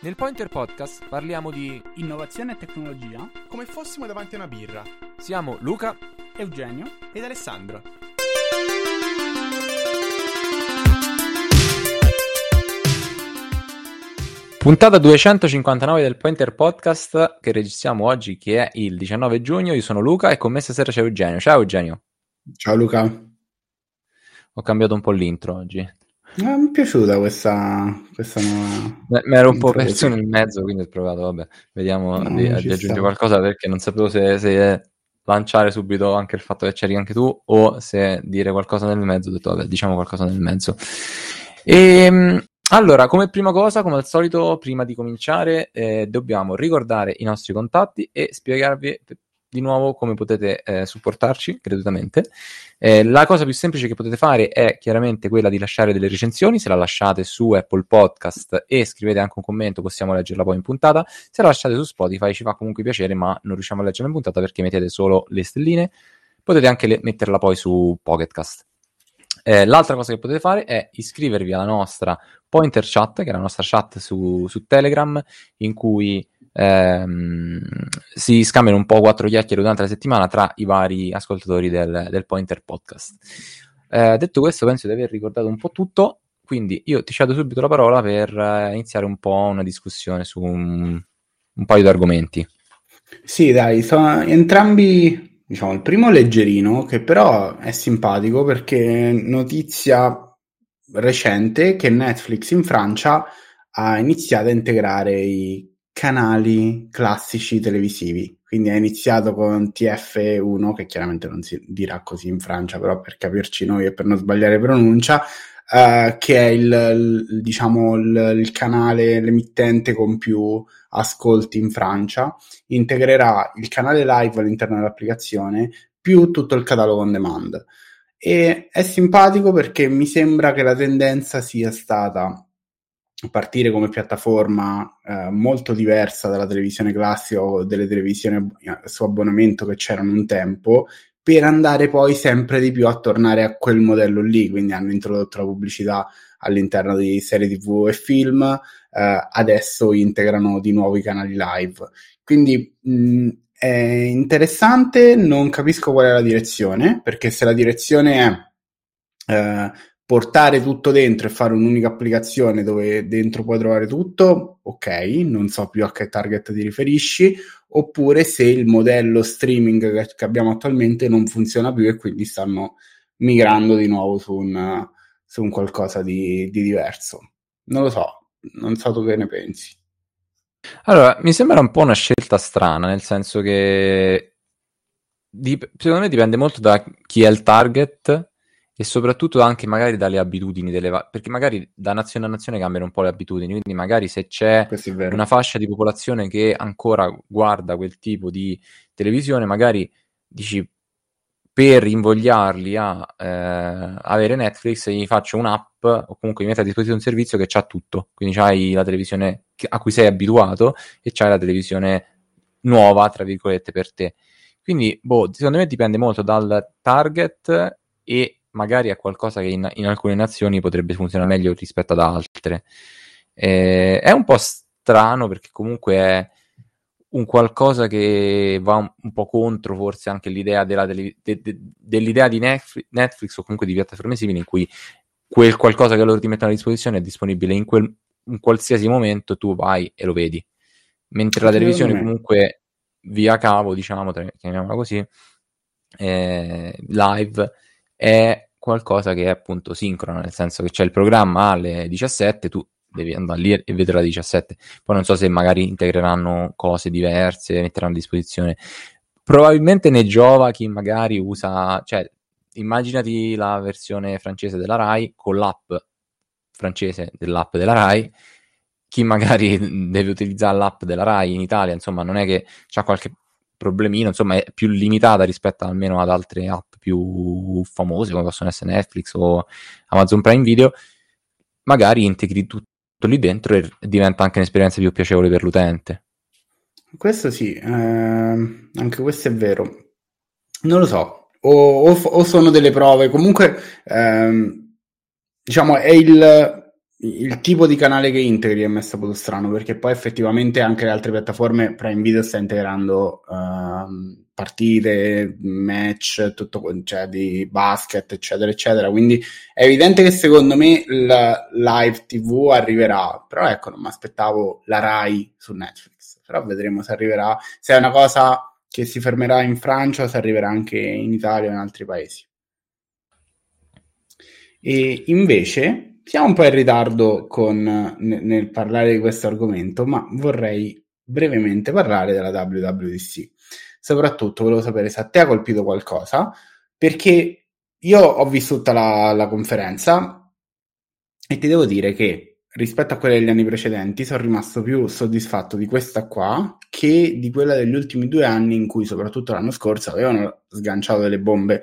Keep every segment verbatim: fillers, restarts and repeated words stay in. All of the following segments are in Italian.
Nel Pointer Podcast parliamo di innovazione e tecnologia come fossimo davanti a una birra. Siamo Luca, Eugenio ed Alessandro. Puntata duecentocinquantanove del Pointer Podcast che registriamo oggi, che è il diciannove giugno. Io sono Luca e con me stasera c'è Eugenio. Ciao Eugenio. Ciao Luca. Ho cambiato un po' l'intro oggi. Ah, mi è piaciuta questa, questa nuova... Mi ero un po' perso nel mezzo, quindi ho provato, vabbè, vediamo no, di, di aggiungere qualcosa, perché non sapevo se, se lanciare subito anche il fatto che c'eri anche tu o se dire qualcosa nel mezzo. Ho detto, vabbè, diciamo qualcosa nel mezzo. E allora, come prima cosa, come al solito, prima di cominciare, eh, dobbiamo ricordare i nostri contatti e spiegarvi di nuovo come potete eh, supportarci gratuitamente. Eh, la cosa più semplice che potete fare è chiaramente quella di lasciare delle recensioni. Se la lasciate su Apple Podcast e scrivete anche un commento, possiamo leggerla poi in puntata. Se la lasciate su Spotify ci fa comunque piacere, ma non riusciamo a leggerla in puntata perché mettete solo le stelline. Potete anche le- metterla poi su Pocket Cast. Eh, l'altra cosa che potete fare è iscrivervi alla nostra Pointer Chat, che è la nostra chat su, su Telegram, in cui ehm, si scambiano un po' quattro chiacchiere durante la settimana tra i vari ascoltatori del, del Pointer Podcast. Eh, detto questo, penso di aver ricordato un po' tutto, quindi io ti cedo subito la parola per eh, iniziare un po' una discussione su un, un paio di argomenti. Sì, dai, sono entrambi... Diciamo, il primo leggerino, che però è simpatico perché notizia recente che Netflix in Francia ha iniziato a integrare i canali classici televisivi. Quindi ha iniziato con T F uno, che chiaramente non si dirà così in Francia, però per capirci noi e per non sbagliare pronuncia, Uh, che è il, il diciamo il, il canale, l'emittente con più ascolti in Francia. Integrerà il canale live all'interno dell'applicazione più tutto il catalogo on demand, e è simpatico perché mi sembra che la tendenza sia stata partire come piattaforma eh, molto diversa dalla televisione classica o delle televisioni su abbonamento che c'erano un tempo, per andare poi sempre di più a tornare a quel modello lì. Quindi hanno introdotto la pubblicità all'interno di serie tivù e film, eh, adesso integrano di nuovo i canali live. Quindi mh, è interessante, non capisco qual è la direzione, perché se la direzione è eh, portare tutto dentro e fare un'unica applicazione dove dentro puoi trovare tutto, ok, non so più a che target ti riferisci, oppure se il modello streaming che abbiamo attualmente non funziona più e quindi stanno migrando di nuovo su un, su un qualcosa di, di diverso. Non lo so, non so tu che ne pensi. Allora, mi sembra un po' una scelta strana, nel senso che dip- secondo me dipende molto da chi è il target e soprattutto anche magari dalle abitudini delle va- perché magari da nazione a nazione cambiano un po' le abitudini, quindi magari se c'è una fascia di popolazione che ancora guarda quel tipo di televisione, magari dici, per invogliarli a eh, avere Netflix gli faccio un'app o comunque gli metto a disposizione un servizio che c'ha tutto, quindi c'hai la televisione a cui sei abituato e c'hai la televisione nuova, tra virgolette, per te. Quindi, boh, secondo me dipende molto dal target e magari è qualcosa che in, in alcune nazioni potrebbe funzionare meglio rispetto ad altre. Eh, è un po' strano perché comunque è un qualcosa che va un, un po' contro forse anche l'idea della tele, de, de, dell'idea di Netflix, Netflix o comunque di piattaforme simili, in cui quel qualcosa che loro ti mettono a disposizione è disponibile in, quel, in qualsiasi momento, tu vai e lo vedi. Mentre la televisione comunque via cavo, diciamo, chiamiamola così, eh, live, è qualcosa che è appunto sincrono, nel senso che c'è il programma alle diciassette, tu devi andare lì e vedere alle diciassette. Poi non so se magari integreranno cose diverse, metteranno a disposizione. Probabilmente ne giova chi magari usa, cioè immaginati la versione francese della Rai con l'app francese dell'app della Rai. Chi magari deve utilizzare l'app della Rai in Italia, insomma, non è che c'ha qualche problemino, insomma è più limitata rispetto almeno ad altre app più famose come possono essere Netflix o Amazon Prime Video, magari integri tutto lì dentro e diventa anche un'esperienza più piacevole per l'utente. Questo sì, eh, anche questo è vero. Non lo so, o, o, o sono delle prove, comunque ehm, diciamo è il il tipo di canale che integri è messo molto strano, perché poi effettivamente anche le altre piattaforme, Prime Video sta integrando uh, partite, match, tutto, cioè di basket, eccetera, eccetera. Quindi è evidente che secondo me la live tivù arriverà, però ecco, non mi aspettavo la Rai su Netflix, però vedremo se arriverà, se è una cosa che si fermerà in Francia o se arriverà anche in Italia o in altri paesi. E invece siamo un po' in ritardo con, nel, nel parlare di questo argomento, ma vorrei brevemente parlare della W W D C. Soprattutto volevo sapere se a te ha colpito qualcosa, perché io ho vissuto la, la conferenza e ti devo dire che rispetto a quella degli anni precedenti sono rimasto più soddisfatto di questa qua che di quella degli ultimi due anni, in cui soprattutto l'anno scorso avevano sganciato delle bombe.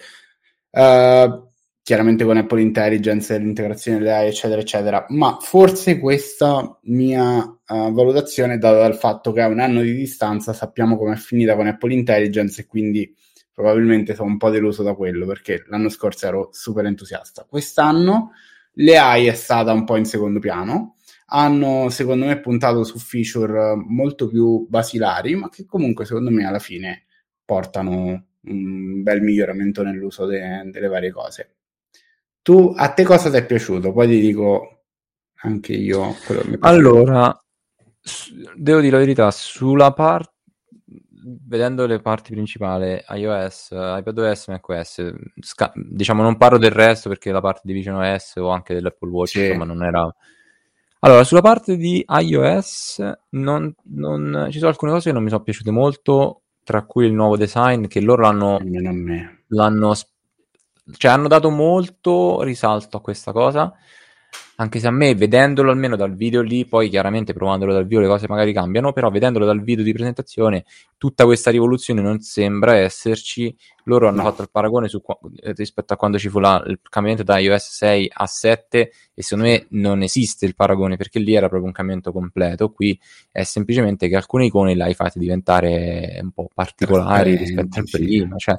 Uh, chiaramente con Apple Intelligence, l'integrazione delle A I, eccetera, eccetera, ma forse questa mia uh, valutazione è data dal fatto che a un anno di distanza sappiamo com'è finita con Apple Intelligence e quindi probabilmente sono un po' deluso da quello, perché l'anno scorso ero super entusiasta. Quest'anno le A I è stata un po' in secondo piano, hanno secondo me puntato su feature molto più basilari, ma che comunque secondo me alla fine portano un bel miglioramento nell'uso de- delle varie cose. Tu, a te cosa ti è piaciuto? Poi ti dico anche io quello che mi è piaciuto. Allora, s- devo dire la verità, sulla parte, vedendo le parti principali, iOS, iPadOS, macOS, sca- diciamo non parlo del resto perché la parte di visionOS o anche dell'Apple Watch, Sì. insomma, non era... Allora, sulla parte di iOS non, non- ci sono alcune cose che non mi sono piaciute molto, tra cui il nuovo design, che loro l'hanno, Almeno a me. l'hanno sp- cioè hanno dato molto risalto a questa cosa, anche se a me, vedendolo almeno dal video lì, poi chiaramente provandolo dal vivo le cose magari cambiano, però vedendolo dal video di presentazione tutta questa rivoluzione non sembra esserci. Loro hanno No. fatto il paragone su qua- rispetto a quando ci fu la, il cambiamento da iOS sei a sette, e secondo me non esiste il paragone, perché lì era proprio un cambiamento completo. Qui è semplicemente che alcune icone le hai fatte diventare un po' particolari rispetto al Sì. prima, cioè,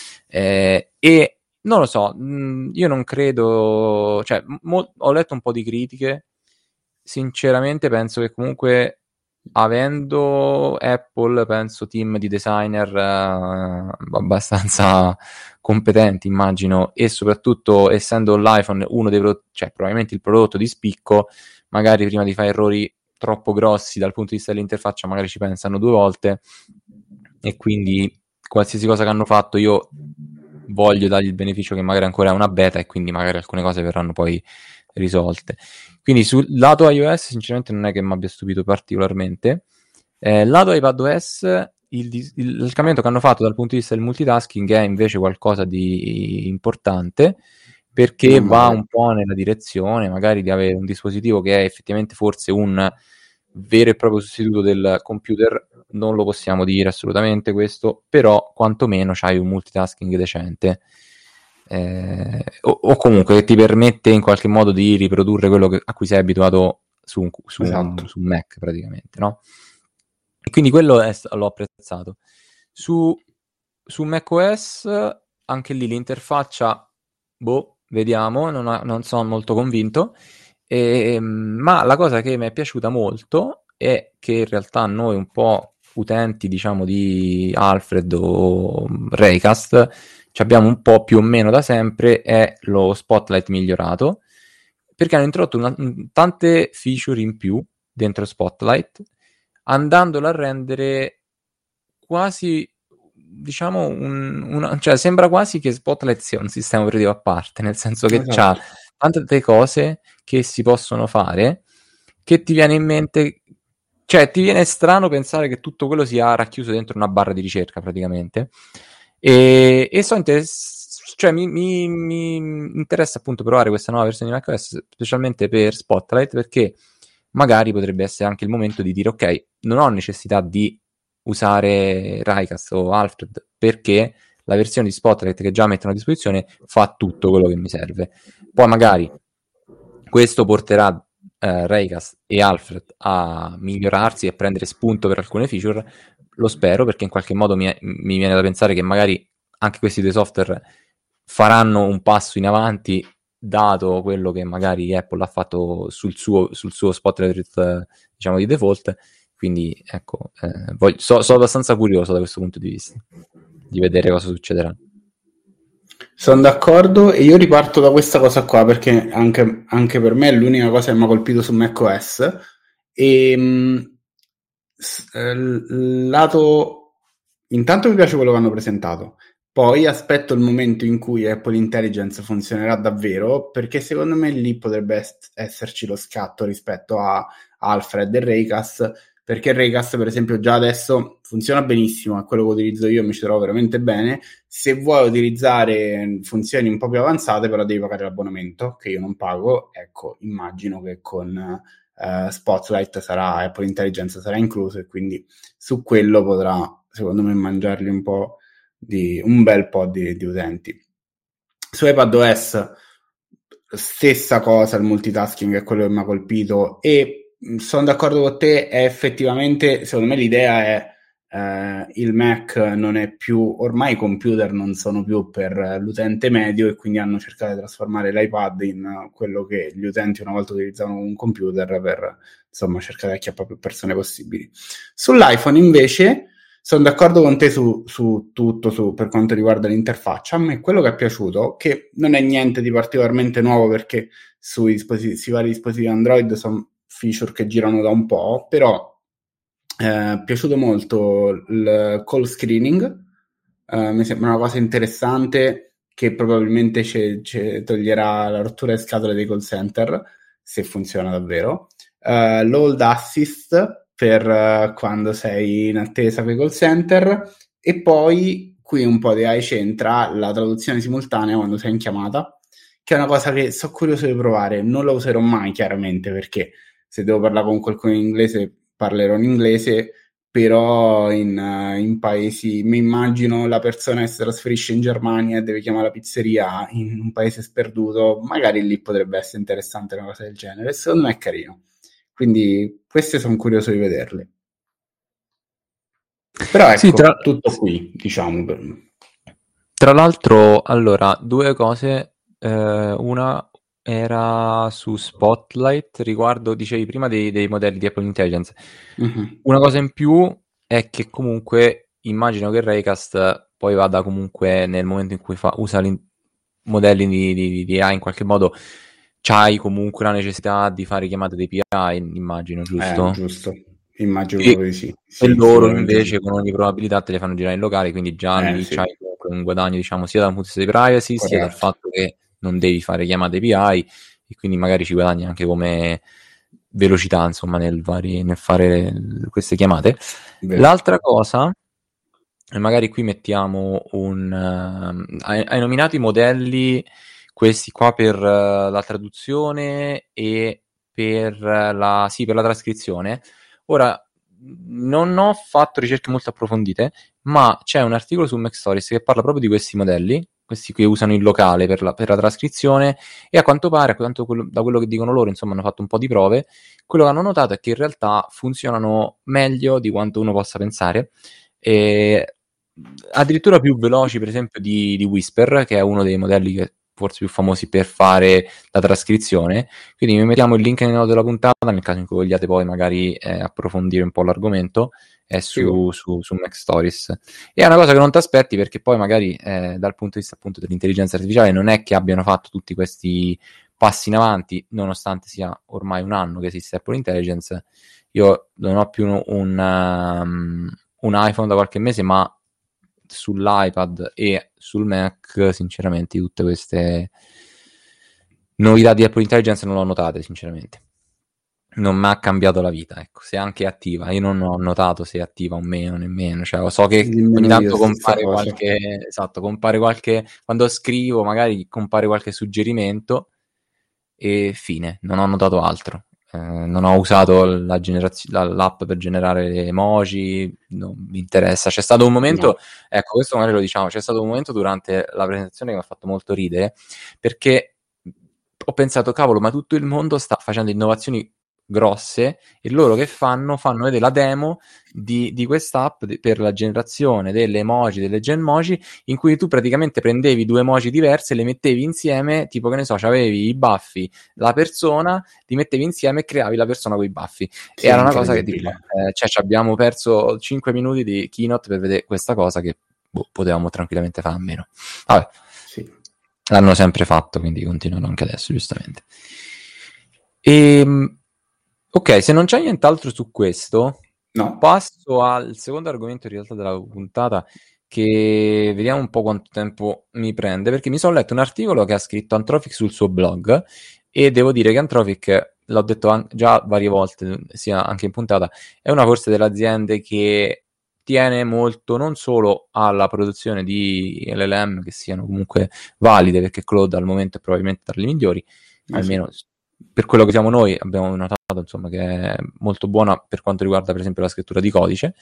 eh, e non lo so, mh, io non credo, cioè, mo- ho letto un po' di critiche, sinceramente penso che comunque, avendo Apple, penso, team di designer eh, abbastanza competenti, immagino, e soprattutto essendo l'iPhone uno dei prodotti, cioè probabilmente il prodotto di spicco, magari prima di fare errori troppo grossi dal punto di vista dell'interfaccia magari ci pensano due volte, e quindi qualsiasi cosa che hanno fatto io voglio dargli il beneficio che magari ancora è una beta e quindi magari alcune cose verranno poi risolte. Quindi sul lato iOS sinceramente non è che mi abbia stupito particolarmente. Eh, lato iPadOS il, il, il cambiamento che hanno fatto dal punto di vista del multitasking è invece qualcosa di importante, perché Non va male. un po' nella direzione magari di avere un dispositivo che è effettivamente forse un vero e proprio sostituto del computer. Non lo possiamo dire assolutamente questo, però quantomeno c'hai un multitasking decente, eh, o, o comunque che ti permette in qualche modo di riprodurre quello che, a cui sei abituato su un, su, Esatto. un, su un Mac praticamente, no? E quindi quello è, l'ho apprezzato. Su, su macOS anche lì l'interfaccia, boh, vediamo, non, ha, non sono molto convinto, e, ma la cosa che mi è piaciuta molto è che in realtà noi un po' utenti, diciamo, di Alfred o Raycast ci abbiamo un po' più o meno da sempre, è lo Spotlight migliorato, perché hanno introdotto una, tante feature in più dentro Spotlight, andandolo a rendere quasi, diciamo, un, una, cioè sembra quasi che Spotlight sia un sistema operativo a parte, nel senso che Esatto. c'ha tante cose che si possono fare che ti viene in mente, cioè ti viene strano pensare che tutto quello sia racchiuso dentro una barra di ricerca praticamente, e, e so interess- cioè mi, mi, mi interessa appunto provare questa nuova versione di macOS, specialmente per Spotlight, perché magari potrebbe essere anche il momento di dire ok, non ho necessità di usare Raycast o Alfred, perché la versione di Spotlight che già mettono a disposizione fa tutto quello che mi serve. Poi magari questo porterà eh, Raycast e Alfred a migliorarsi e prendere spunto per alcune feature, lo spero, perché in qualche modo mi, mi viene da pensare che magari anche questi due software faranno un passo in avanti dato quello che magari Apple ha fatto sul suo, sul suo Spotlight, diciamo, di default. Quindi ecco, eh, voglio, so, sono abbastanza curioso da questo punto di vista di vedere cosa succederà. Sono d'accordo, e io riparto da questa cosa qua perché anche, anche per me è l'unica cosa che mi ha colpito su macOS. E mh, lato, intanto mi piace quello che hanno presentato, poi aspetto il momento in cui Apple Intelligence funzionerà davvero, perché secondo me lì potrebbe est- esserci lo scatto rispetto a Alfred e Raycast, perché Raycast per esempio già adesso funziona benissimo, è quello che utilizzo io, mi ci trovo veramente bene. Se vuoi utilizzare funzioni un po' più avanzate però devi pagare l'abbonamento, che io non pago. Ecco, immagino che con Uh, Spotlight sarà, Apple Intelligence sarà incluso, e quindi su quello potrà, secondo me, mangiarli un po' di un bel po' di, di utenti. Su iPadOS stessa cosa, il multitasking è quello che mi ha colpito, e sono d'accordo con te, è effettivamente, secondo me l'idea è Uh, il Mac non è più, ormai i computer non sono più per l'utente medio, e quindi hanno cercato di trasformare l'iPad in quello che gli utenti una volta utilizzavano un computer, per insomma cercare di acchiappare più persone possibili. Sull'iPhone invece sono d'accordo con te su, su tutto, su, per quanto riguarda l'interfaccia. A me quello che è piaciuto, che non è niente di particolarmente nuovo perché sui, dispositivi, sui vari dispositivi Android sono feature che girano da un po', però è eh, piaciuto molto il call screening. Uh, mi sembra una cosa interessante che probabilmente ci, ci toglierà la rottura di scatole dei call center, se funziona davvero. Uh, l'hold assist per uh, quando sei in attesa per i call center, e poi qui un po' di A I c'entra la traduzione simultanea quando sei in chiamata, che è una cosa che sono curioso di provare. Non la userò mai chiaramente, perché se devo parlare con qualcuno in inglese parlerò in inglese, però in, uh, in paesi, mi immagino la persona che si trasferisce in Germania e deve chiamare la pizzeria in un paese sperduto, magari lì potrebbe essere interessante una cosa del genere. Secondo me è carino, quindi queste sono curioso di vederle. Però ecco, sì, tra... tutto qui, diciamo. Per... Tra l'altro, allora, due cose, eh, una era su Spotlight riguardo, dicevi prima, dei, dei modelli di Apple Intelligence. Uh-huh. Una cosa in più è che comunque immagino che Raycast poi vada comunque, nel momento in cui fa, usa i modelli di, di, di A I in qualche modo, c'hai comunque la necessità di fare chiamate di A P I, immagino, giusto? Eh, giusto, immagino proprio di sì. sì. E loro invece con ogni probabilità te le fanno girare in locale, quindi già eh, lì sì. c'hai un guadagno, diciamo, sia da un punto di vista di privacy, corretto, sia dal fatto che non devi fare chiamate A P I, e quindi magari ci guadagni anche come velocità, insomma, nel, vari, nel fare queste chiamate. Vero. L'altra cosa, e magari qui mettiamo un... Uh, hai, hai nominato i modelli, questi qua per uh, la traduzione e per, uh, la, sì, per la trascrizione. Ora, non ho fatto ricerche molto approfondite, ma c'è un articolo su MacStories che parla proprio di questi modelli, questi che usano il locale per la, per la trascrizione, e a quanto pare, a quanto quello, da quello che dicono loro, insomma, hanno fatto un po' di prove, quello che hanno notato è che in realtà funzionano meglio di quanto uno possa pensare, e addirittura più veloci, per esempio, di, di Whisper, che è uno dei modelli che forse più famosi per fare la trascrizione. Quindi vi mettiamo il link nelle note della puntata nel caso in cui vogliate poi magari eh, approfondire un po' l'argomento, è su, su, su MacStories. E è una cosa che non ti aspetti, perché poi magari eh, dal punto di vista appunto dell'intelligenza artificiale non è che abbiano fatto tutti questi passi in avanti, nonostante sia ormai un anno che esiste Apple Intelligence. Io non ho più un, un, um, un iPhone da qualche mese, ma sull'iPad e sul Mac sinceramente tutte queste novità di Apple Intelligence non l'ho notate, sinceramente non mi ha cambiato la vita, ecco. Se anche è attiva, io non ho notato se è attiva o meno, nemmeno, cioè so che nemmeno ogni tanto compare qualche esatto, compare qualche, quando scrivo magari compare qualche suggerimento e fine, non ho notato altro. Eh, non ho usato la generazio- la, l'app per generare le emoji, non mi interessa. C'è stato un momento, no. ecco, questo magari lo diciamo, c'è stato un momento durante la presentazione che mi ha fatto molto ridere, perché ho pensato, cavolo, ma tutto il mondo sta facendo innovazioni grosse, e loro che fanno? Fanno vedere la demo di, di quest'app de- per la generazione delle emoji, delle genmoji, in cui tu praticamente prendevi due emoji diverse e le mettevi insieme, tipo che ne so, c'avevi i baffi, la persona, li mettevi insieme e creavi la persona con i baffi. Sì, E è era una cosa che dico, incredibile. eh, cioè ci abbiamo perso cinque minuti di keynote per vedere questa cosa che boh, potevamo tranquillamente fare a meno. Vabbè, Sì. l'hanno sempre fatto, quindi continuano anche adesso, giustamente. E, ok, se non c'è nient'altro su questo, No. passo al secondo argomento in realtà della puntata, che vediamo un po' quanto tempo mi prende, perché mi sono letto un articolo che ha scritto Anthropic sul suo blog, e devo dire che Anthropic, l'ho detto an- già varie volte, sia anche in puntata, è una forse delle aziende che tiene molto non solo alla produzione di L L M che siano comunque valide, perché Claude al momento è probabilmente tra le migliori, Eh almeno sì. per quello che siamo noi abbiamo notato, insomma, che è molto buona per quanto riguarda per esempio la scrittura di codice,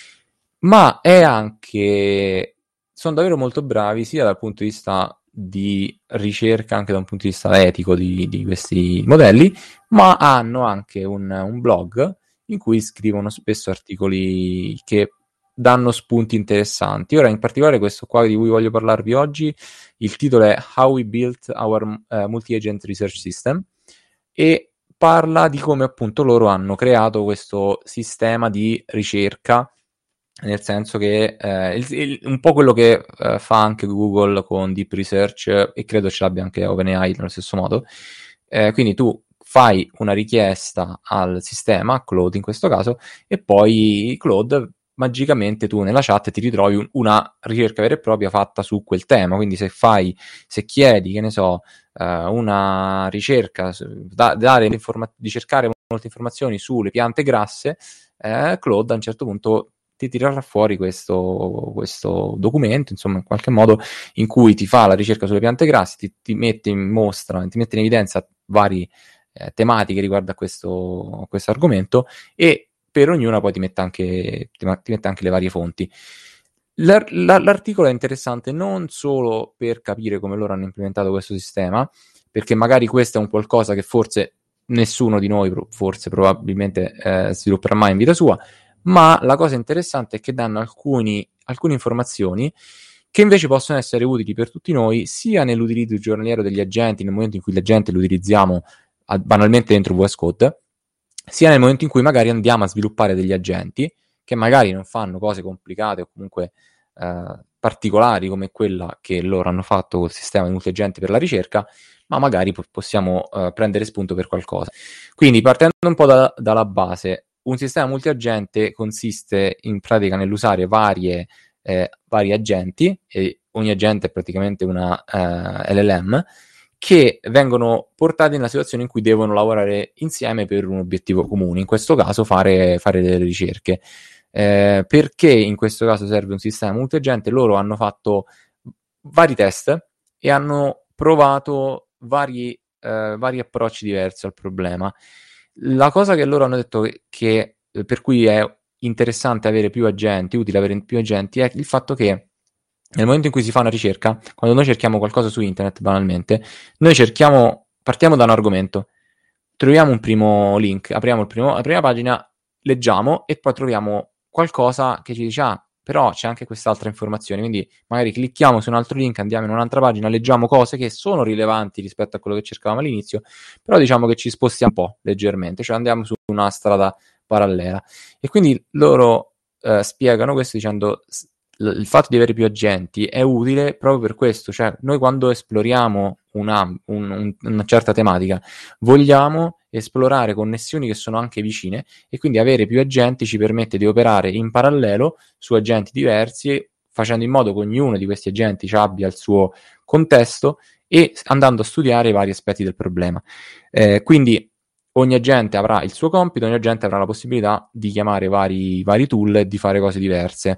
ma è anche, sono davvero molto bravi sia dal punto di vista di ricerca, anche da un punto di vista etico di, di questi modelli, ma hanno anche un, un blog in cui scrivono spesso articoli che danno spunti interessanti. Ora, in particolare, questo qua di cui voglio parlarvi oggi, il titolo è How We Built Our uh, Multi-Agent Research System, e parla di come appunto loro hanno creato questo sistema di ricerca, nel senso che eh, il, il, un po' quello che eh, fa anche Google con Deep Research, e credo ce l'abbia anche OpenAI nello stesso modo. Eh, quindi tu fai una richiesta al sistema, a Claude in questo caso, e poi Claude magicamente tu nella chat ti ritrovi un, una ricerca vera e propria fatta su quel tema. Quindi se fai, se chiedi, che ne so, uh, una ricerca, da, dare informa- di cercare molte informazioni sulle piante grasse, eh, Claude a un certo punto ti tirerà fuori questo, questo documento, insomma, in qualche modo, in cui ti fa la ricerca sulle piante grasse, ti, ti mette in mostra, ti mette in evidenza vari eh, tematiche riguardo a questo, a questo argomento, e per ognuna poi ti mette anche, ti, ti mette anche le varie fonti. L'ar- la- l'articolo è interessante non solo per capire come loro hanno implementato questo sistema, perché magari questo è un qualcosa che forse nessuno di noi, forse probabilmente, eh, svilupperà mai in vita sua, ma la cosa interessante è che danno alcuni, alcune informazioni che invece possono essere utili per tutti noi, sia nell'utilizzo giornaliero degli agenti, nel momento in cui l'agente lo utilizziamo a, banalmente dentro V S Code, sia nel momento in cui magari andiamo a sviluppare degli agenti che magari non fanno cose complicate o comunque eh, particolari come quella che loro hanno fatto col sistema di multiagenti per la ricerca, ma magari po- possiamo eh, prendere spunto per qualcosa. Quindi, partendo un po' da, dalla base, un sistema multiagente consiste in pratica nell'usare varie, eh, vari agenti, e ogni agente è praticamente una eh, L L M, che vengono portati nella situazione in cui devono lavorare insieme per un obiettivo comune, in questo caso fare, fare delle ricerche. Eh, perché in questo caso serve un sistema multiagente? Loro hanno fatto vari test e hanno provato vari, eh, vari approcci diversi al problema. La cosa che loro hanno detto che, che per cui è interessante avere più agenti, utile avere più agenti, è il fatto che nel momento in cui si fa una ricerca, quando noi cerchiamo qualcosa su internet, banalmente, noi cerchiamo, partiamo da un argomento, troviamo un primo link, apriamo il primo, la prima pagina, leggiamo e poi troviamo qualcosa che ci dice, ah, però c'è anche quest'altra informazione, quindi magari clicchiamo su un altro link, andiamo in un'altra pagina, leggiamo cose che sono rilevanti rispetto a quello che cercavamo all'inizio, però diciamo che ci spostiamo un po' leggermente, cioè andiamo su una strada parallela. E quindi loro eh, spiegano questo dicendo il fatto di avere più agenti è utile proprio per questo, cioè noi quando esploriamo una, un, un, una certa tematica vogliamo esplorare connessioni che sono anche vicine, e quindi avere più agenti ci permette di operare in parallelo su agenti diversi, facendo in modo che ognuno di questi agenti abbia il suo contesto e andando a studiare i vari aspetti del problema. Eh, quindi ogni agente avrà il suo compito, ogni agente avrà la possibilità di chiamare vari, vari tool e di fare cose diverse.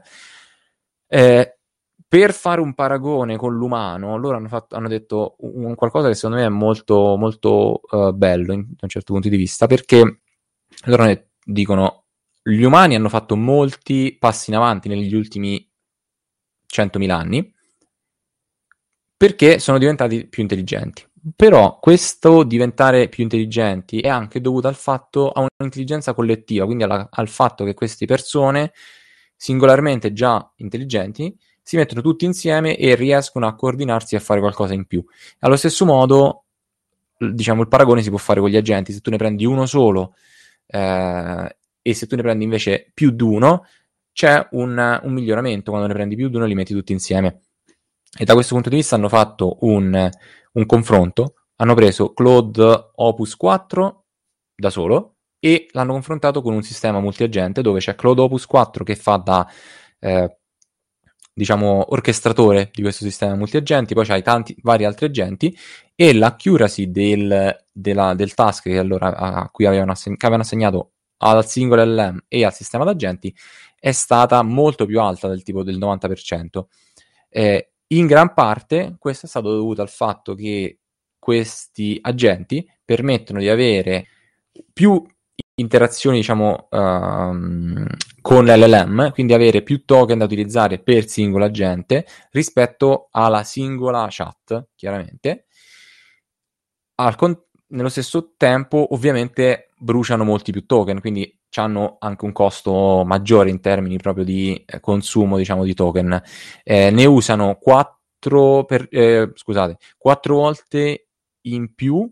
Eh, per fare un paragone con l'umano, loro hanno, fatto, hanno detto un, qualcosa che secondo me è molto, molto uh, bello in, da un certo punto di vista, perché loro ne dicono gli umani hanno fatto molti passi in avanti negli ultimi centomila anni perché sono diventati più intelligenti. però questo diventare più intelligenti è anche dovuto al fatto a un'intelligenza collettiva, quindi alla, al fatto che queste persone singolarmente già intelligenti si mettono tutti insieme e riescono a coordinarsi e a fare qualcosa in più. Allo stesso modo, diciamo, il paragone si può fare con gli agenti. Se tu ne prendi uno solo eh, e se tu ne prendi invece più di uno, c'è un, un miglioramento. Quando ne prendi più di uno li metti tutti insieme. E da questo punto di vista hanno fatto un, un confronto, hanno preso Claude Opus quattro da solo e l'hanno confrontato con un sistema multiagente dove c'è Claude Opus quattro che fa da eh, diciamo orchestratore di questo sistema multiagenti, poi c'hai tanti vari altri agenti e l'accuracy del, della, del task che allora a cui avevano, assegn- che avevano assegnato al singolo L L M e al sistema d'agenti è stata molto più alta, del tipo del novanta per cento. Eh, in gran parte questo è stato dovuto al fatto che questi agenti permettono di avere più interazioni, diciamo, um, con l'L L M, quindi avere più token da utilizzare per singolo agente rispetto alla singola chat, chiaramente. Al con- nello stesso tempo, ovviamente, bruciano molti più token, quindi hanno anche un costo maggiore in termini proprio di eh, consumo, diciamo, di token. Eh, ne usano quattro per, eh, scusate, quattro volte in più.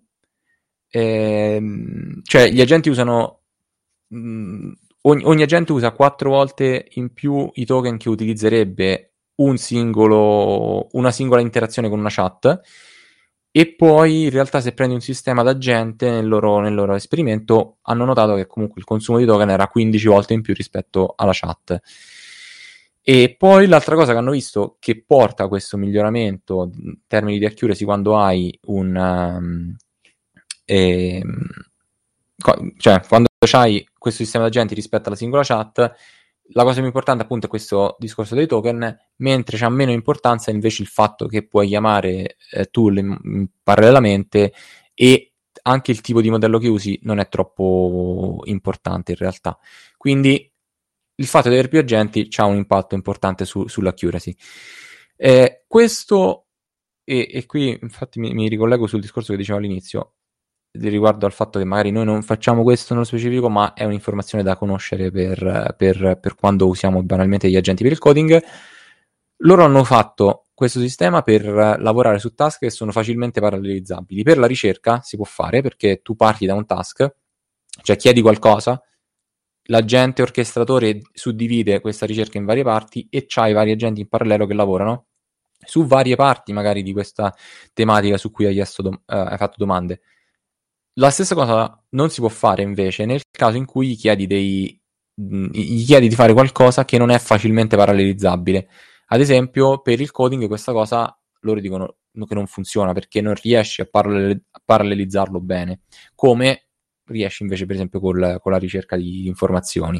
Ehm, cioè gli agenti usano mh, ogni, ogni agente usa quattro volte in più i token che utilizzerebbe un singolo, una singola interazione con una chat. E poi in realtà se prendi un sistema d'agente nel loro, nel loro esperimento hanno notato che comunque il consumo di token era quindici volte in più rispetto alla chat. E poi l'altra cosa che hanno visto che porta a questo miglioramento in termini di accuracy quando hai un um, ehm, cioè quando c'hai questo sistema d'agenti rispetto alla singola chat, la cosa più importante appunto è questo discorso dei token, mentre c'ha meno importanza invece il fatto che puoi chiamare eh, tool in, in parallelamente e anche il tipo di modello che usi non è troppo importante in realtà. Quindi il fatto di avere più agenti ha un impatto importante su, sull'accuracy. Eh, questo, e, e qui infatti mi, mi ricollego sul discorso che dicevo all'inizio, riguardo al fatto che magari noi non facciamo questo nello specifico, ma è un'informazione da conoscere per, per, per quando usiamo banalmente gli agenti per il coding. Loro hanno fatto questo sistema per lavorare su task che sono facilmente parallelizzabili. Per la ricerca si può fare perché tu parti da un task, cioè chiedi qualcosa, l'agente orchestratore suddivide questa ricerca in varie parti e c'hai vari agenti in parallelo che lavorano su varie parti magari di questa tematica su cui hai, chiesto dom- eh, hai fatto domande. La stessa cosa non si può fare invece nel caso in cui gli chiedi, dei, gli chiedi di fare qualcosa che non è facilmente parallelizzabile. Ad esempio, per il coding questa cosa loro dicono che non funziona perché non riesci a, parallel- a parallelizzarlo bene, come riesci invece per esempio col, con la ricerca di, di informazioni.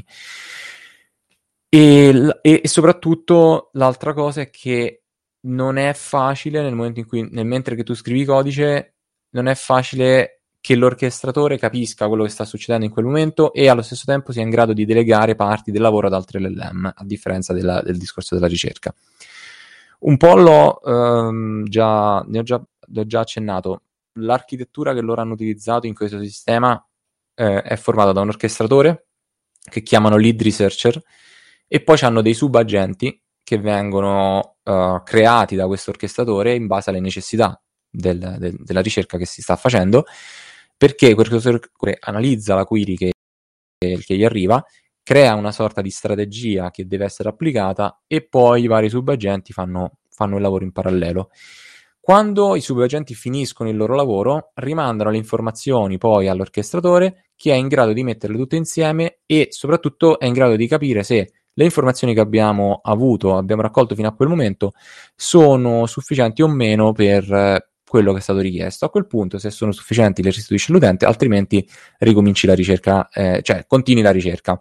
E, e, e soprattutto l'altra cosa è che non è facile nel momento in cui, nel mentre che tu scrivi codice, non è facile che l'orchestratore capisca quello che sta succedendo in quel momento e allo stesso tempo sia in grado di delegare parti del lavoro ad altri L L M, a differenza della, del discorso della ricerca. Un po' l'ho ehm, già, ne ho già, ho già accennato. L'architettura che loro hanno utilizzato in questo sistema eh, è formata da un orchestratore che chiamano lead researcher e poi hanno dei subagenti che vengono uh, creati da questo orchestratore in base alle necessità del, del, della ricerca che si sta facendo, perché questo orchestratore analizza la query che, che gli arriva, crea una sorta di strategia che deve essere applicata e poi i vari subagenti fanno, fanno il lavoro in parallelo. Quando i subagenti finiscono il loro lavoro, rimandano le informazioni poi all'orchestratore che è in grado di metterle tutte insieme e soprattutto è in grado di capire se le informazioni che abbiamo avuto, abbiamo raccolto fino a quel momento, sono sufficienti o meno per eh, quello che è stato richiesto. A quel punto, se sono sufficienti, le restituisce l'utente, altrimenti ricominci la ricerca, eh, cioè continui la ricerca.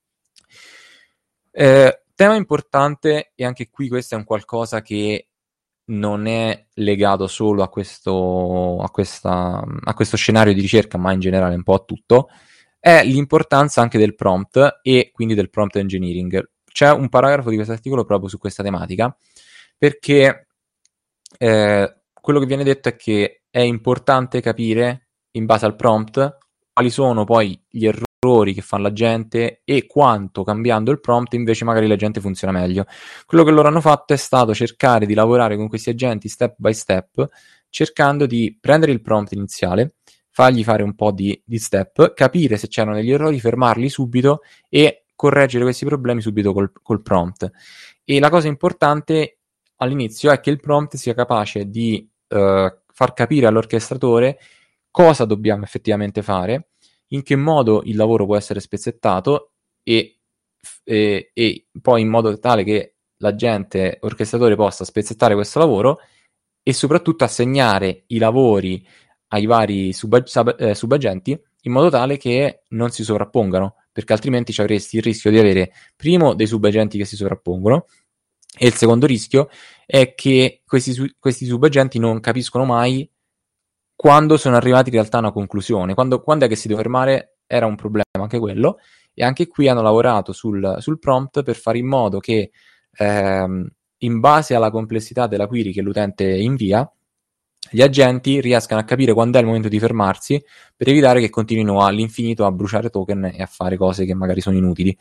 Eh, tema importante, e anche qui questo è un qualcosa che non è legato solo a questo, a, questa, a questo scenario di ricerca, ma in generale un po' a tutto, è l'importanza anche del prompt e quindi del prompt engineering. C'è un paragrafo di questo articolo proprio su questa tematica, perché eh, quello che viene detto è che è importante capire, in base al prompt, quali sono poi gli errori che fa la gente e quanto, cambiando il prompt, invece magari la gente funziona meglio. Quello che loro hanno fatto è stato cercare di lavorare con questi agenti step by step, cercando di prendere il prompt iniziale, fargli fare un po' di, di step, capire se c'erano degli errori, fermarli subito e correggere questi problemi subito col, col prompt. E la cosa importante all'inizio è che il prompt sia capace di uh, far capire all'orchestratore cosa dobbiamo effettivamente fare, in che modo il lavoro può essere spezzettato e, e, e poi in modo tale che l'agente orchestratore possa spezzettare questo lavoro e soprattutto assegnare i lavori ai vari sub- sub- eh, subagenti in modo tale che non si sovrappongano, perché altrimenti ci avresti il rischio di avere, primo, dei subagenti che si sovrappongono, e il secondo rischio è che questi, su- questi subagenti non capiscono mai quando sono arrivati in realtà a una conclusione. Quando, quando è che si deve fermare era un problema anche quello, e anche qui hanno lavorato sul, sul prompt per fare in modo che ehm, in base alla complessità della query che l'utente invia, gli agenti riescano a capire quando è il momento di fermarsi per evitare che continuino all'infinito a bruciare token e a fare cose che magari sono inutili.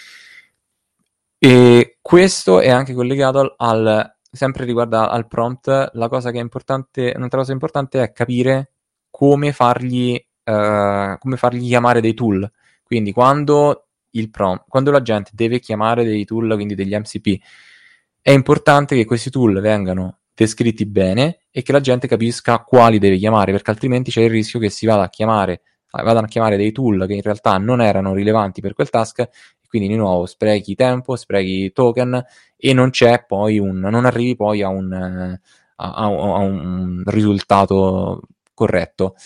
E questo è anche collegato al, al sempre riguardo al prompt. La cosa che è importante, un'altra cosa importante è capire come fargli, uh, come fargli chiamare dei tool. Quindi quando il prompt, quando l'agente deve chiamare dei tool, quindi degli M C P, è importante che questi tool vengano descritti bene e che la gente capisca quali deve chiamare, perché altrimenti c'è il rischio che si vada a chiamare, vadano a chiamare dei tool che in realtà non erano rilevanti per quel task, e quindi di nuovo sprechi tempo, sprechi token e non c'è poi un, non arrivi poi a un, a, a, a un risultato corretto.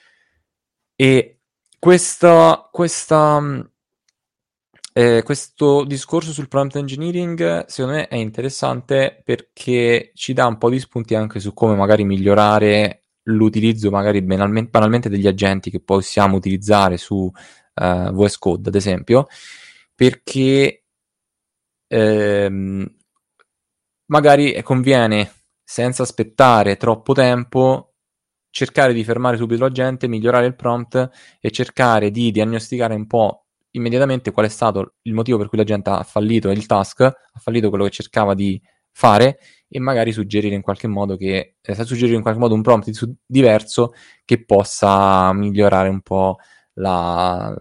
E questa, questa Eh, questo discorso sul prompt engineering secondo me è interessante perché ci dà un po' di spunti anche su come magari migliorare l'utilizzo magari banalmente, banalmente degli agenti che possiamo utilizzare su uh, V S Code ad esempio, perché ehm, magari conviene, senza aspettare troppo tempo, cercare di fermare subito l'agente, migliorare il prompt e cercare di diagnosticare un po' immediatamente qual è stato il motivo per cui la gente ha fallito il task, ha fallito quello che cercava di fare, e magari suggerire in qualche modo che eh, suggerire in qualche modo un prompt di, diverso che possa migliorare un po' la,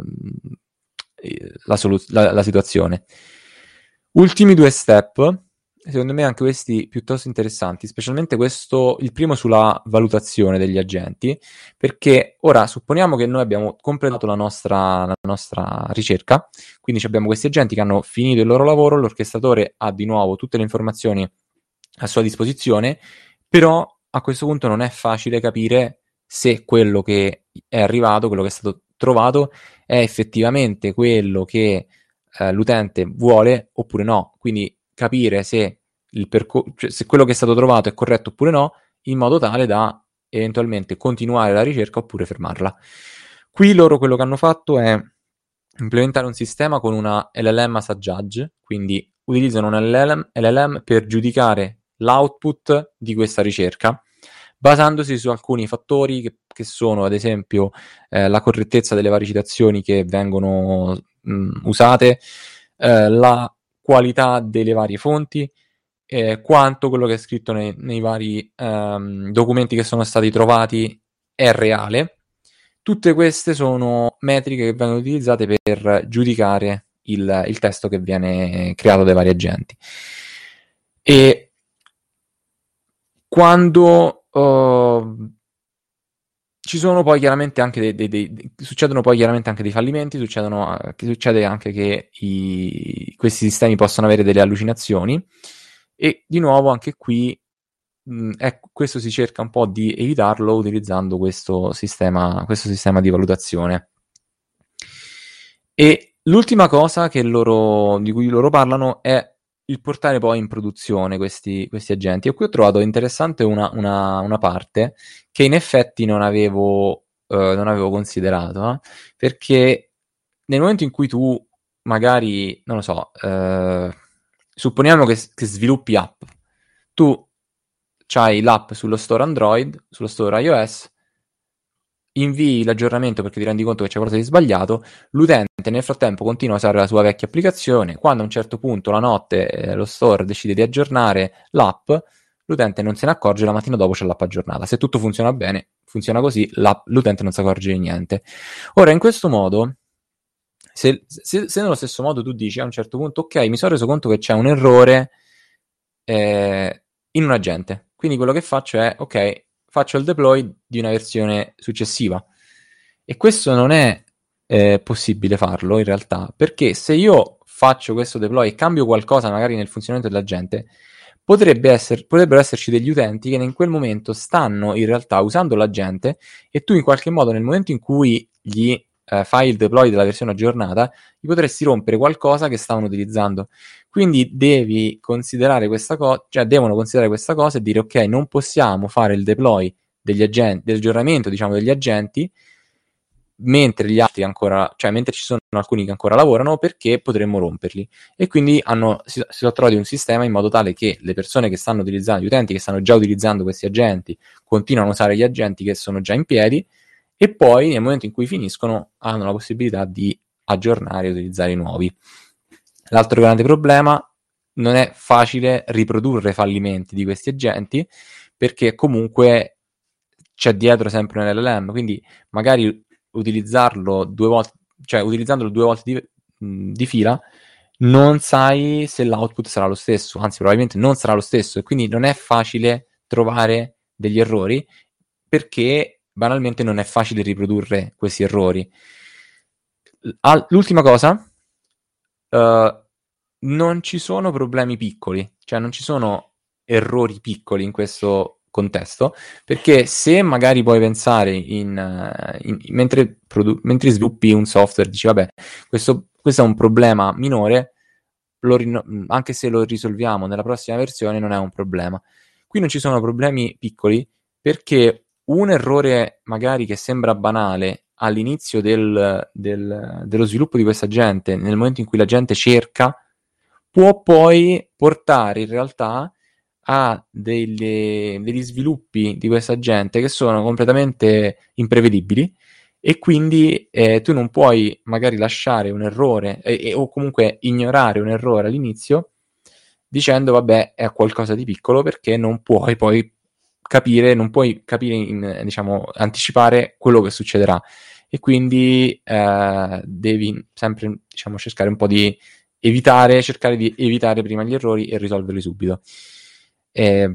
la, solu- la, la situazione. Ultimi due step, secondo me anche questi piuttosto interessanti, specialmente questo, il primo sulla valutazione degli agenti, perché ora supponiamo che noi abbiamo completato la nostra, la nostra ricerca, quindi abbiamo questi agenti che hanno finito il loro lavoro, l'orchestratore ha di nuovo tutte le informazioni a sua disposizione, però a questo punto non è facile capire se quello che è arrivato, quello che è stato trovato, è effettivamente quello che eh, l'utente vuole oppure no, quindi capire se, il percor- cioè se quello che è stato trovato è corretto oppure no, in modo tale da eventualmente continuare la ricerca oppure fermarla. Qui loro quello che hanno fatto è implementare un sistema con una L L M as a judge, quindi utilizzano un L L M, L L M per giudicare l'output di questa ricerca, basandosi su alcuni fattori che, che sono ad esempio eh, la correttezza delle varie citazioni che vengono mh, usate, eh, la qualità delle varie fonti, eh, quanto quello che è scritto nei, nei vari ehm, documenti che sono stati trovati è reale. Tutte queste sono metriche che vengono utilizzate per giudicare il, il testo che viene creato dai vari agenti. E quando uh, ci sono poi chiaramente anche dei, dei, dei, dei succedono poi chiaramente anche dei fallimenti, succedono, che succede anche che i, questi sistemi possano avere delle allucinazioni, e di nuovo anche qui mh, è, questo si cerca un po' di evitarlo utilizzando questo sistema, questo sistema di valutazione. E l'ultima cosa che loro, di cui loro parlano è il portare poi in produzione questi, questi agenti. E qui ho trovato interessante una, una, una parte che in effetti non avevo, eh, non avevo considerato, eh? Perché nel momento in cui tu magari, non lo so, eh, supponiamo che, che sviluppi app, tu c'hai l'app sullo store Android, sullo store iOS, invii l'aggiornamento perché ti rendi conto che c'è qualcosa di sbagliato, l'utente nel frattempo continua a usare la sua vecchia applicazione, quando a un certo punto la notte eh, lo store decide di aggiornare l'app, l'utente non se ne accorge, la mattina dopo c'è l'app aggiornata. Se tutto funziona bene, funziona così, l'app, l'utente non si accorge di niente. Ora, in questo modo, se, se, se nello stesso modo tu dici a un certo punto, ok, mi sono reso conto che c'è un errore eh, in un agente, quindi quello che faccio è, ok, faccio il deploy di una versione successiva. E questo non è eh, possibile farlo in realtà, perché se io faccio questo deploy e cambio qualcosa magari nel funzionamento dell'agente, potrebbe essere, potrebbero esserci degli utenti che in quel momento stanno in realtà usando l'agente e tu in qualche modo nel momento in cui gli eh, fai il deploy della versione aggiornata, gli potresti rompere qualcosa che stavano utilizzando. Quindi devi considerare questa cosa, cioè devono considerare questa cosa e dire ok, non possiamo fare il deploy degli agenti, dell'aggiornamento diciamo degli agenti mentre gli altri ancora, cioè mentre ci sono alcuni che ancora lavorano, perché potremmo romperli. E quindi hanno, si, si sono trovati un sistema in modo tale che le persone che stanno utilizzando, gli utenti che stanno già utilizzando questi agenti, continuano a usare gli agenti che sono già in piedi e poi nel momento in cui finiscono hanno la possibilità di aggiornare e utilizzare i nuovi. L'altro grande problema: non è facile riprodurre fallimenti di questi agenti perché comunque c'è dietro sempre un L L M, quindi magari utilizzarlo due volte, cioè utilizzandolo due volte di, di fila, non sai se l'output sarà lo stesso, anzi probabilmente non sarà lo stesso, e quindi non è facile trovare degli errori perché banalmente non è facile riprodurre questi errori. L'ultima cosa, uh, non ci sono problemi piccoli, cioè non ci sono errori piccoli in questo contesto, perché se magari puoi pensare in, in, in mentre, produ- mentre sviluppi un software, dici vabbè, questo, questo è un problema minore, lo rin- anche se lo risolviamo nella prossima versione non è un problema. Qui non ci sono problemi piccoli perché un errore magari che sembra banale all'inizio del, del, dello sviluppo di questa gente, nel momento in cui la gente cerca, può poi portare in realtà a delle, degli sviluppi di questa gente che sono completamente imprevedibili e quindi eh, tu non puoi magari lasciare un errore eh, eh, o comunque ignorare un errore all'inizio dicendo vabbè è qualcosa di piccolo, perché non puoi poi capire, non puoi capire in, diciamo anticipare quello che succederà e quindi eh, devi sempre diciamo cercare un po' di evitare, cercare di evitare prima gli errori e risolverli subito. Eh,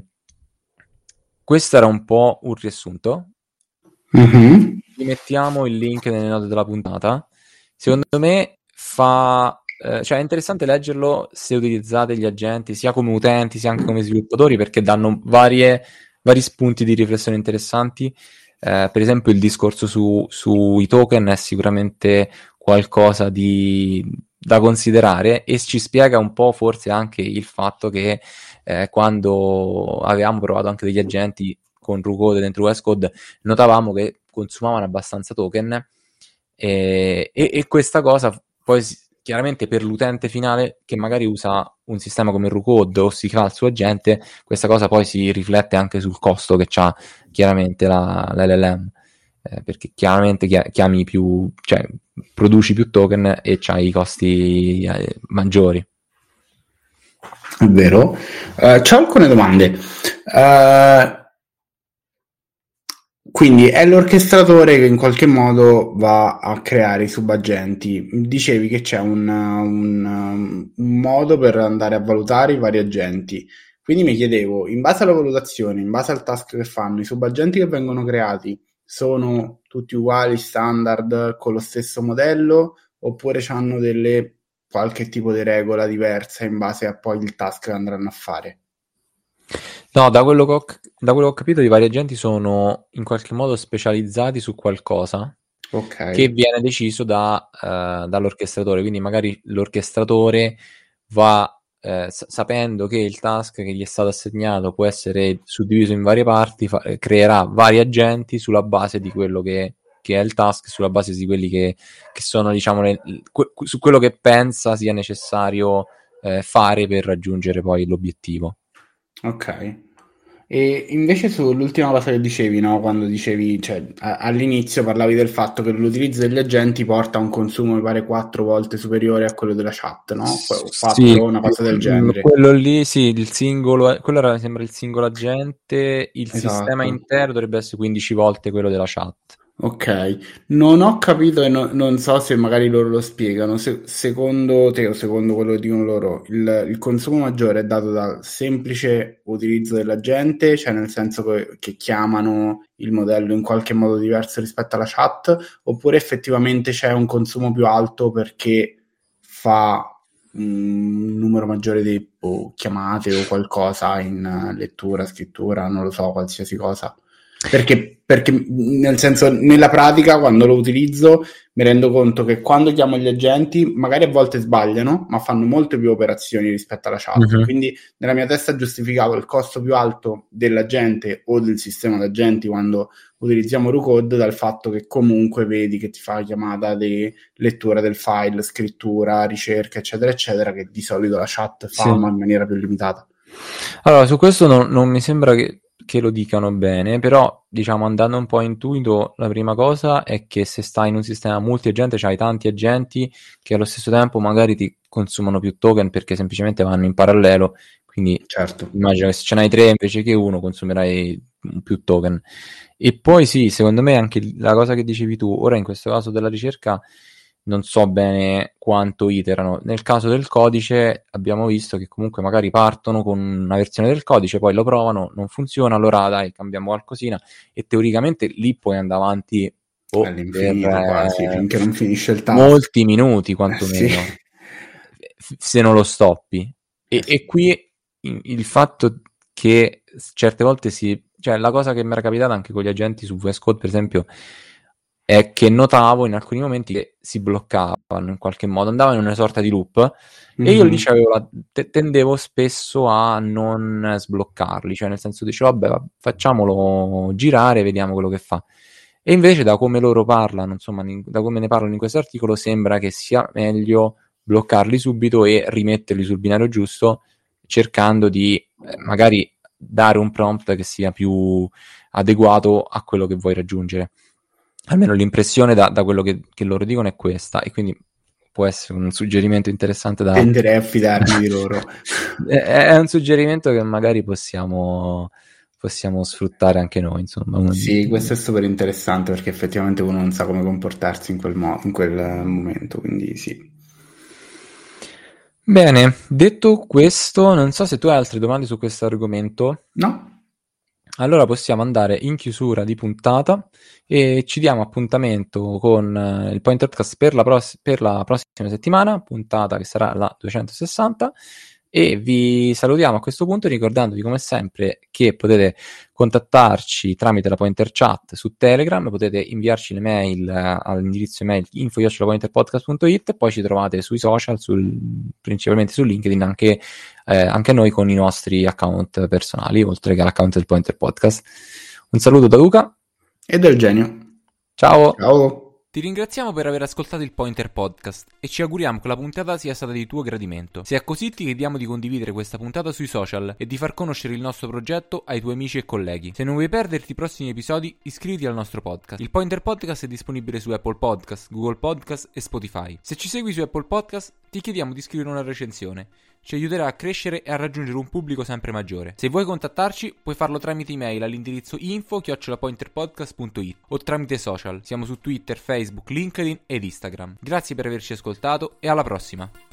questo era un po' un riassunto. Mm-hmm. Vi mettiamo il link nelle note della puntata. Secondo me fa eh, cioè è interessante leggerlo se utilizzate gli agenti sia come utenti sia anche come sviluppatori, perché danno varie, vari spunti di riflessione interessanti. Eh, per esempio il discorso su, sui token è sicuramente qualcosa di, da considerare e ci spiega un po' forse anche il fatto che eh, quando avevamo provato anche degli agenti con RuCode dentro V S Code notavamo che consumavano abbastanza token e, e, e questa cosa poi chiaramente per l'utente finale che magari usa un sistema come RuCode o si fa il suo agente, questa cosa poi si riflette anche sul costo che ha chiaramente la, la L L M, eh, perché chiaramente chiami più, cioè produci più token e c'hai i costi eh, maggiori. È vero. Uh, c'ho alcune domande. Uh, quindi è l'orchestratore che in qualche modo va a creare i subagenti. Dicevi che c'è un, un, un modo per andare a valutare i vari agenti. Quindi mi chiedevo, in base alla valutazione, in base al task che fanno, i subagenti che vengono creati sono tutti uguali, standard, con lo stesso modello, oppure hanno delle qualche tipo di regola diversa in base a poi il task che andranno a fare? No, da quello che ho, da quello che ho capito, i vari agenti sono in qualche modo specializzati su qualcosa Ok. che viene deciso da, uh, dall'orchestratore. Quindi magari l'orchestratore va eh, s- sapendo che il task che gli è stato assegnato può essere suddiviso in varie parti, fa- creerà vari agenti sulla base di quello che, che è il task, sulla base di quelli che, che sono, diciamo, le, que- su quello che pensa sia necessario eh, fare per raggiungere poi l'obiettivo. Ok. E invece sull'ultima cosa che dicevi, no? Quando dicevi, cioè a- all'inizio parlavi del fatto che l'utilizzo degli agenti porta a un consumo, mi pare, quattro volte superiore a quello della chat, no? Qu- Sì, quattro, una cosa del genere. quello lì, sì, il singolo, quello era, sembra il singolo agente, il sistema Esatto. intero dovrebbe essere quindici volte quello della chat. Ok, non ho capito e no- non so se magari loro lo spiegano. Se- secondo te o secondo quello che dicono loro, il, il consumo maggiore è dato dal semplice utilizzo della gente, cioè nel senso che, che chiamano il modello in qualche modo diverso rispetto alla chat, oppure effettivamente c'è un consumo più alto perché fa un numero maggiore di boh, chiamate o qualcosa in eh, lettura, scrittura, non lo so, qualsiasi cosa. Perché, perché nel senso, nella pratica, quando lo utilizzo, mi rendo conto che quando chiamo gli agenti, magari a volte sbagliano, ma fanno molte più operazioni rispetto alla chat. Mhm. Quindi nella mia testa giustificavo il costo più alto dell'agente o del sistema d'agenti quando utilizziamo RuCode dal fatto che comunque vedi che ti fa la chiamata di lettura del file, scrittura, ricerca, eccetera, eccetera, che di solito la chat fa, Sì. ma in maniera più limitata. Allora, su questo non, non mi sembra che, che lo dicano bene, però, diciamo, andando un po' a intuito, la prima cosa è che se stai in un sistema multi-agente, c'hai tanti agenti che allo stesso tempo magari ti consumano più token perché semplicemente vanno in parallelo, quindi Certo. immagino che se ce n'hai tre invece che uno consumerai più token. E poi sì, secondo me anche la cosa che dicevi tu, ora in questo caso della ricerca, non so bene quanto iterano. Nel caso del codice abbiamo visto che comunque magari partono con una versione del codice, poi lo provano, non funziona, allora dai, cambiamo qualcosina e teoricamente lì puoi andare avanti oh, All'infinito per quasi, eh, finché non finisce il task. molti minuti Eh, quantomeno, sì. f- se non lo stoppi. E, Eh, sì. e qui il, il fatto che certe volte si... Cioè, la cosa che mi era capitata anche con gli agenti su V S Code, per esempio, è che notavo in alcuni momenti che si bloccavano in qualche modo, andavano in una sorta di loop e io lì Mhm. c'avevo la- te- tendevo spesso a non sbloccarli, cioè nel senso dicevo vabbè va- facciamolo girare, vediamo quello che fa. E invece da come loro parlano, insomma, in- da come ne parlano in questo articolo, sembra che sia meglio bloccarli subito e rimetterli sul binario giusto, cercando di eh, magari dare un prompt che sia più adeguato a quello che vuoi raggiungere. Almeno l'impressione da, da quello che, che loro dicono è questa, e quindi può essere un suggerimento interessante da... Tenderei a fidarmi di loro. è, è un suggerimento che magari possiamo, possiamo sfruttare anche noi, insomma. Uno di- Sì, questo è super interessante perché effettivamente uno non sa come comportarsi in quel, mo- in quel eh, momento, quindi sì. Bene, detto questo, non so se tu hai altre domande su questo argomento. No? Allora possiamo andare in chiusura di puntata e ci diamo appuntamento con eh, il Pointercast per la, pross- per la prossima settimana, puntata che sarà la duecentosessanta, e vi salutiamo a questo punto ricordandovi come sempre che potete contattarci tramite la Pointer Chat su Telegram, potete inviarci le mail eh, all'indirizzo email info chiocciola pointerpodcast punto it, poi ci trovate sui social, sul, principalmente su LinkedIn, anche eh, anche noi con i nostri account personali, oltre che all'account del Pointer Podcast. Un saluto da Luca. E del genio. Ciao. Ciao. Ti ringraziamo per aver ascoltato il Pointer Podcast e ci auguriamo che la puntata sia stata di tuo gradimento. Se è così ti chiediamo di condividere questa puntata sui social e di far conoscere il nostro progetto ai tuoi amici e colleghi. Se non vuoi perderti i prossimi episodi, iscriviti al nostro podcast. Il Pointer Podcast è disponibile su Apple Podcast, Google Podcast e Spotify. Se ci segui su Apple Podcast, ti chiediamo di scrivere una recensione. Ci aiuterà a crescere e a raggiungere un pubblico sempre maggiore. Se vuoi contattarci, puoi farlo tramite email all'indirizzo info chiocciola pointerpodcast punto it o tramite social. Siamo su Twitter, Facebook, LinkedIn ed Instagram. Grazie per averci ascoltato e alla prossima!